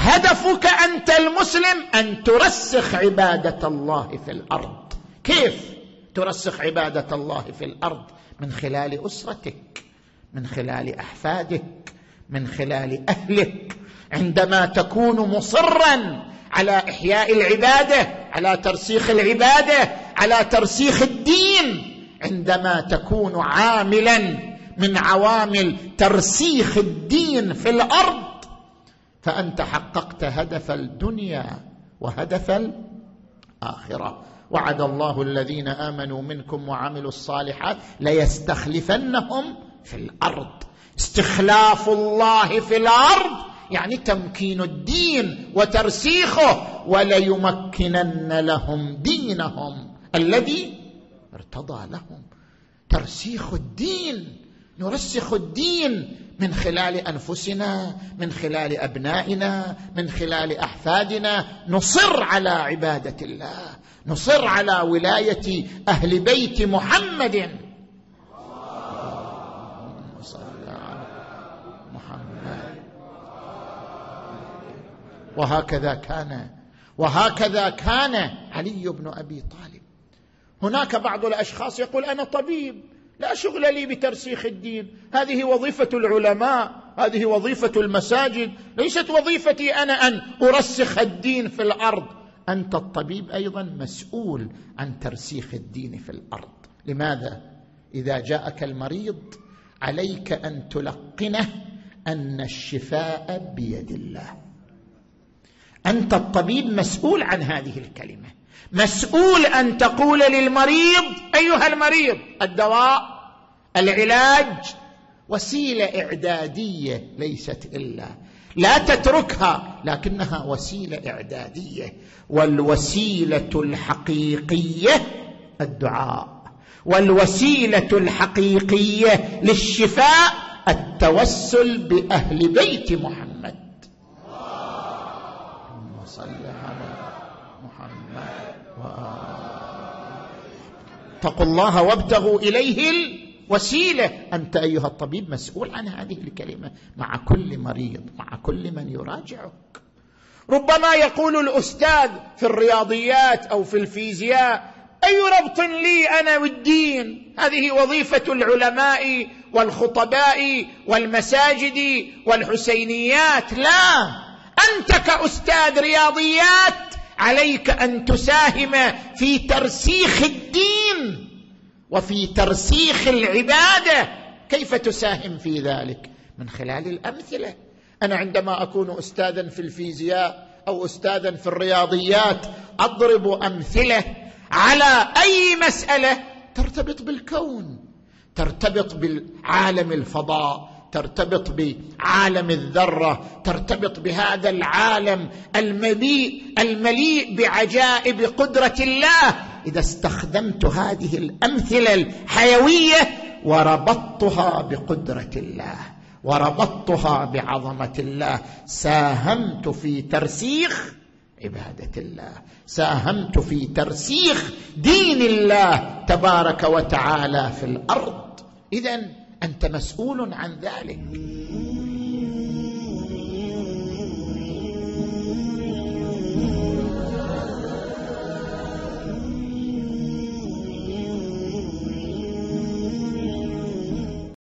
هدفك أنت المسلم أن ترسخ عبادة الله في الأرض. كيف ترسخ عبادة الله في الأرض؟ من خلال أسرتك، من خلال أحفادك، من خلال أهلك. عندما تكون مصرا على إحياء العبادة، على ترسيخ العبادة، على ترسيخ الدين، عندما تكون عاملا من عوامل ترسيخ الدين في الأرض، فأنت حققت هدف الدنيا وهدف الآخرة. وعد الله الذين آمنوا منكم وعملوا الصالحات ليستخلفنهم في الأرض. استخلاف الله في الأرض يعني تمكين الدين وترسيخه. وليمكنن لهم دينهم الذي ارتضى لهم. ترسيخ الدين، نرسخ الدين من خلال أنفسنا، من خلال أبنائنا، من خلال أحفادنا. نصر على عبادة الله، نصر على ولاية أهل بيت محمد. اللهم صل على محمد. وهكذا كان علي بن أبي طالب. هناك بعض الأشخاص يقول أنا طبيب، لا شغل لي بترسيخ الدين، هذه وظيفة العلماء، هذه وظيفة المساجد، ليست وظيفتي أنا أن أرسخ الدين في الأرض. أنت الطبيب أيضا مسؤول عن ترسيخ الدين في الأرض. لماذا؟ إذا جاءك المريض عليك أن تلقنه أن الشفاء بيد الله. أنت الطبيب مسؤول عن هذه الكلمة، مسؤول أن تقول للمريض أيها المريض الدواء، العلاج وسيلة إعدادية ليست إلا، لا تتركها، لكنها وسيلة إعدادية. والوسيلة الحقيقية الدعاء، والوسيلة الحقيقية للشفاء التوسل بأهل بيت محمد. اللهم صل على محمد اتقوا الله وابتغوا إليه الوسيلة. أنت أيها الطبيب مسؤول عن هذه الكلمة مع كل مريض، مع كل من يراجعك. ربما يقول الأستاذ في الرياضيات أو في الفيزياء أي ربط لي أنا والدين؟ هذه وظيفة العلماء والخطباء والمساجد والحسينيات. لا، أنت كأستاذ رياضيات عليك أن تساهم في ترسيخ الدين وفي ترسيخ العبادة. كيف تساهم في ذلك؟ من خلال الأمثلة. أنا عندما أكون أستاذا في الفيزياء أو أستاذا في الرياضيات أضرب أمثلة على أي مسألة ترتبط بالكون، ترتبط بعالم الفضاء، ترتبط بعالم الذرة، ترتبط بهذا العالم المليء بعجائب قدرة الله. إذا استخدمت هذه الأمثلة الحيوية وربطتها بقدرة الله وربطتها بعظمة الله، ساهمت في ترسيخ عبادة الله، ساهمت في ترسيخ دين الله تبارك وتعالى في الأرض. إذن أنت مسؤول عن ذلك.